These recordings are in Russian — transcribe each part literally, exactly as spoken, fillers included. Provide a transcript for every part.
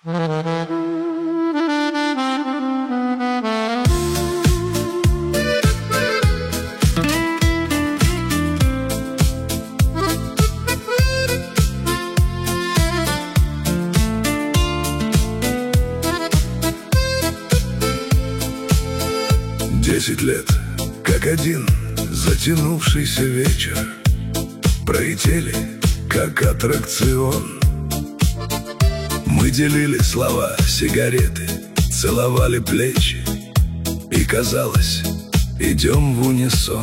Десять лет, как один затянувшийся вечер, пролетели, как аттракцион. Мы делили слова, сигареты, целовали плечи, и казалось, идем в унисон.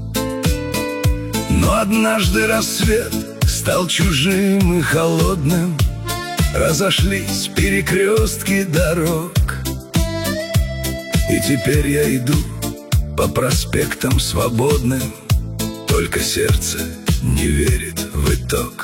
Но однажды рассвет стал чужим и холодным, разошлись перекрестки дорог. И теперь я иду по проспектам свободным, только сердце не верит в итог.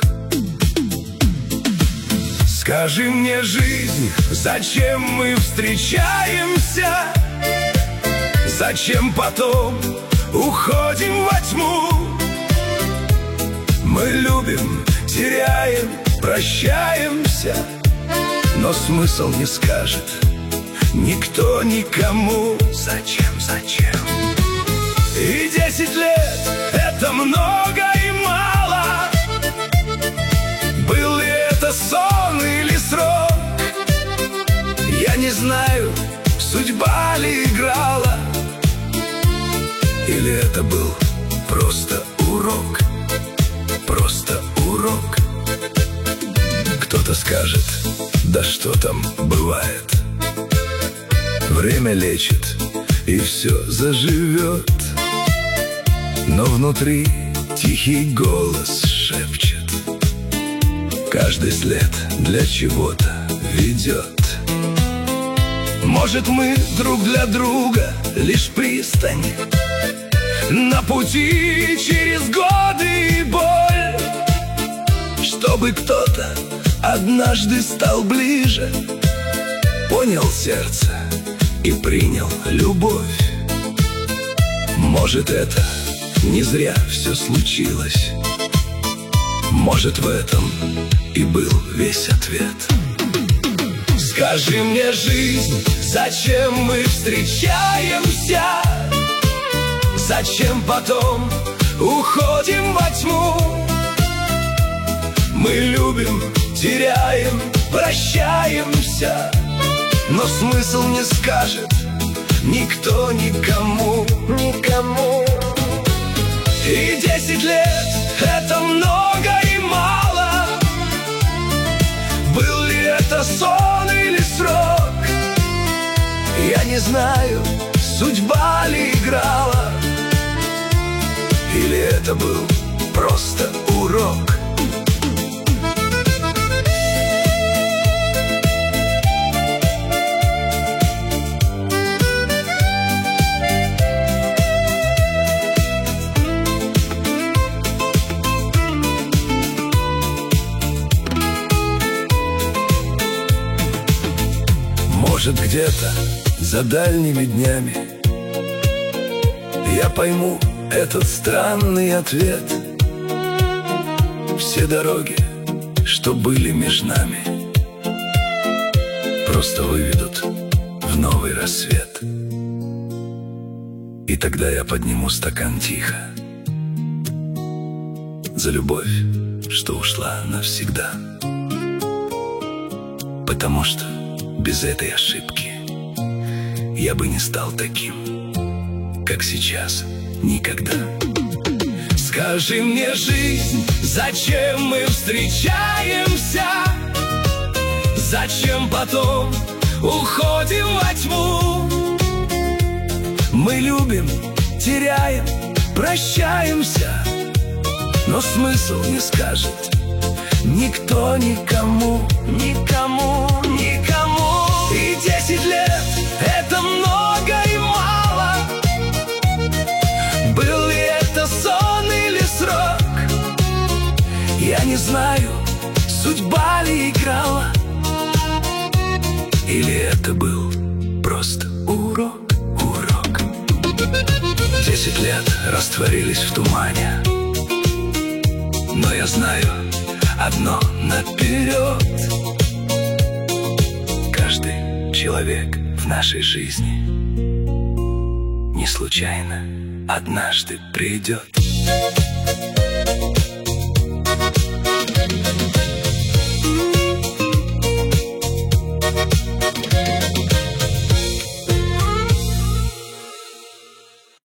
Скажи мне, жизнь, зачем мы встречаемся? Зачем потом уходим во тьму? Мы любим, теряем, прощаемся, но смысл не скажет никто никому. Зачем, зачем? И десять лет — это много и мало. Был ли это сон или срок? Я не знаю, судьба ли играла, или это был просто урок, просто урок. Кто-то скажет, да что там бывает, время лечит, и все заживет. Но внутри тихий голос шепчет: каждый след для чего-то ведет. Может, мы друг для друга лишь пристань на пути через годы и боль, чтобы кто-то однажды стал ближе, понял сердце и принял любовь. Может, это не зря все случилось, может, в этом и был весь ответ. Скажи мне, жизнь, зачем мы встречаемся? Зачем потом уходим во тьму? Мы любим, теряем, прощаемся, но смысл не скажет никто никому, никому. И десять лет — это много и мало. Был ли это сон или срок? Я не знаю, судьба ли играла, или это был просто урок. Может, где-то за дальними днями я пойму этот странный ответ. Все дороги, что были меж нами, просто выведут в новый рассвет. И тогда я подниму стакан тихо за любовь, что ушла навсегда. Потому что без этой ошибки я бы не стал таким, как сейчас, никогда. Скажи мне, жизнь, зачем мы встречаемся? Зачем потом уходим во тьму? Мы любим, теряем, прощаемся, но смысл не скажет никто никому, никому, никому. И десять лет — это много и мало. Был ли это сон или срок? Я не знаю, судьба ли играла, или это был просто урок, урок. Десять лет растворились в тумане, но я знаю одно наперед: человек в нашей жизни не случайно однажды придет.